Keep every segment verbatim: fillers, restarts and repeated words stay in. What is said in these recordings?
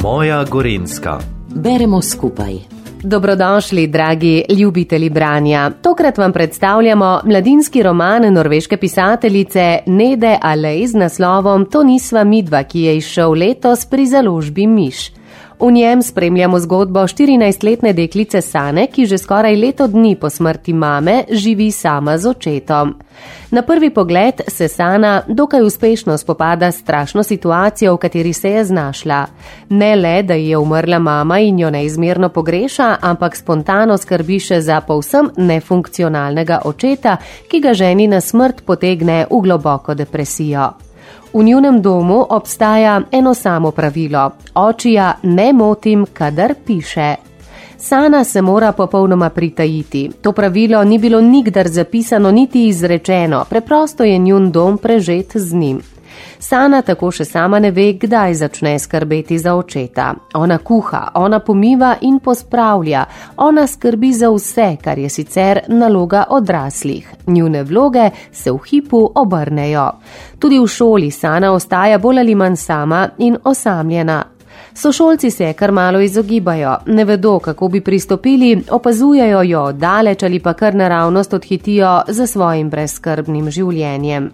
Moja Gorenjska. Beremo skupaj. Dobrodošli, dragi ljubitelji branja. Tokrat vam predstavljamo mladinski roman norveške pisateljice Nede Alej z naslovom To nisva midva, ki je izšel letos pri založbi Miš. V njem spremljamo zgodbo štirinajstletne deklice Sane, ki že skoraj leto dni po smrti mame živi sama z očetom. Na prvi pogled se Sana dokaj uspešno spopada s strašno situacijo, v kateri se je znašla. Ne le, da ji je umrla mama in jo neizmerno pogreša, ampak spontano skrbi še za povsem nefunkcionalnega očeta, ki ga ženi na smrt potegne v globoko depresijo. V njunem domu obstaja eno samo pravilo. Očija ne motim, kadar piše. Sana se mora popolnoma pritajiti. To pravilo ni bilo nikdar zapisano niti izrečeno, preprosto je njun dom prežet z njim. Sana tako še sama ne ve, kdaj začne skrbeti za očeta. Ona kuha, ona pomiva in pospravlja, ona skrbi za vse, kar je sicer naloga odraslih. Njune vloge se v hipu obrnejo. Tudi v šoli Sana ostaja bolj ali manj sama in osamljena. Sošolci se kar malo izogibajo, ne vedo, kako bi pristopili, opazujejo jo daleč ali pa kar naravnost odhitijo za svojim brezskrbnim življenjem.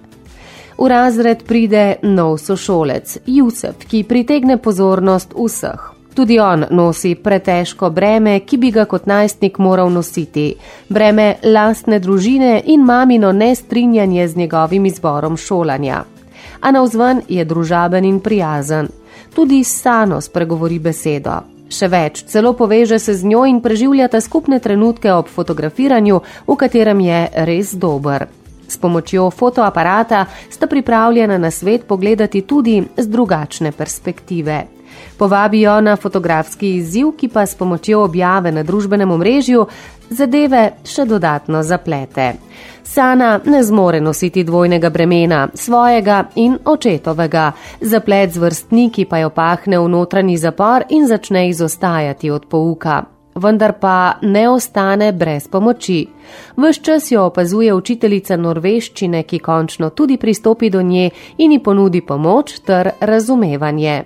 V razred pride nov sošolec, Jusef, ki pritegne pozornost vseh. Tudi on nosi pretežko breme, ki bi ga kot najstnik moral nositi. Breme lastne družine in mamino nestrinjanje z njegovim izborom šolanja. A navzven je družaben in prijazen. Tudi s Sano spregovori besedo. Še več, celo poveže se z njo in preživljata skupne trenutke ob fotografiranju, v katerem je res dober. S pomočjo fotoaparata sta pripravljena na svet pogledati tudi z drugačne perspektive. Povabijo na fotografski izziv, ki pa s pomočjo objave na družbenem omrežju zadeve še dodatno zaplete. Sana ne zmore nositi dvojnega bremena, svojega in očetovega. Zaplet z vrstniki pa jo pahne v notranji zapor in začne izostajati od pouka. Vendar pa ne ostane brez pomoči. Ves čas jo opazuje učiteljica norveščine, ki končno tudi pristopi do nje in ji ponudi pomoč ter razumevanje.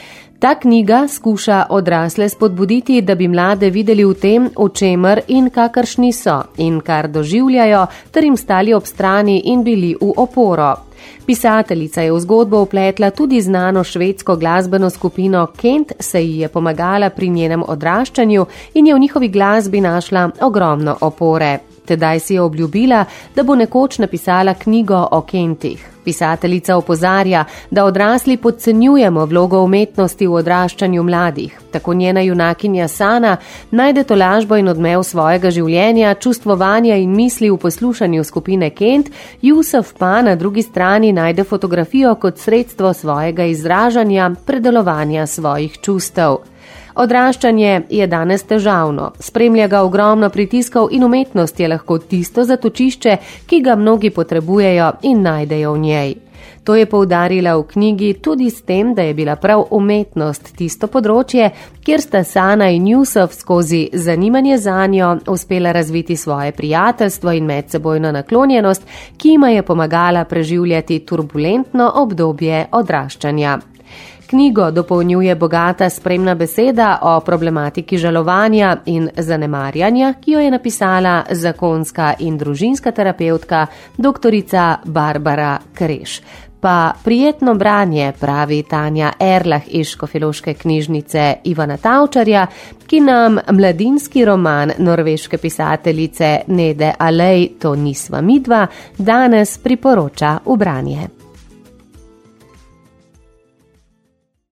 Ta knjiga skuša odrasle spodbuditi, da bi mlade videli v tem, v čemer in kakršni so in kar doživljajo, ter jim stali ob strani in bili v oporo. Pisateljica je v zgodbo vpletla tudi znano švedsko glasbeno skupino Kent, se ji je pomagala pri njenem odraščanju in je v njihovi glasbi našla ogromno opore. Tedaj si je obljubila, da bo nekoč napisala knjigo o Kentih. Pisateljica opozarja, da odrasli podcenjujemo vlogo umetnosti v odraščanju mladih. Tako njena junakinja Sana najde tolažbo in odmev svojega življenja, čustvovanja in misli v poslušanju skupine Kent, Jusef pa na drugi strani najde fotografijo kot sredstvo svojega izražanja, predelovanja svojih čustev. Odraščanje je danes težavno, spremlja ga ogromno pritiskov in umetnost je lahko tisto zatočišče, ki ga mnogi potrebujejo in najdejo v njej. To je poudarila v knjigi tudi s tem, da je bila prav umetnost tisto področje, kjer sta Sana in Jusef skozi zanimanje zanjo uspela razviti svoje prijateljstvo in medsebojno naklonjenost, ki jima je pomagala preživljati turbulentno obdobje odraščanja. Knjigo dopolnjuje bogata spremna beseda o problematiki žalovanja in zanemarjanja, ki jo je napisala zakonska in družinska terapevtka doktorica Barbara Kreš. Pa prijetno branje, pravi Tanja Erlah iz Škofjeloške knjižnice Ivana Tavčarja, ki nam mladinski roman norveške pisateljice Nede Alej To nisva midva danes priporoča v branje.